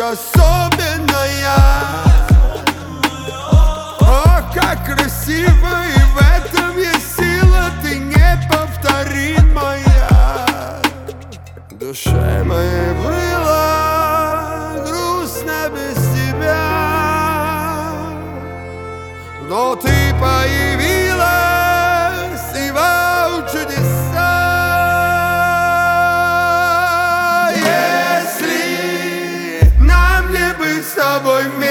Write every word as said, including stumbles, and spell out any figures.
особенная. О, как красиво, и в этом есть сила, ты неповторимая. Душе моей было грустно без тебя, но ты появилась, и вау, чудеса. Если нам не быть с тобой вместе,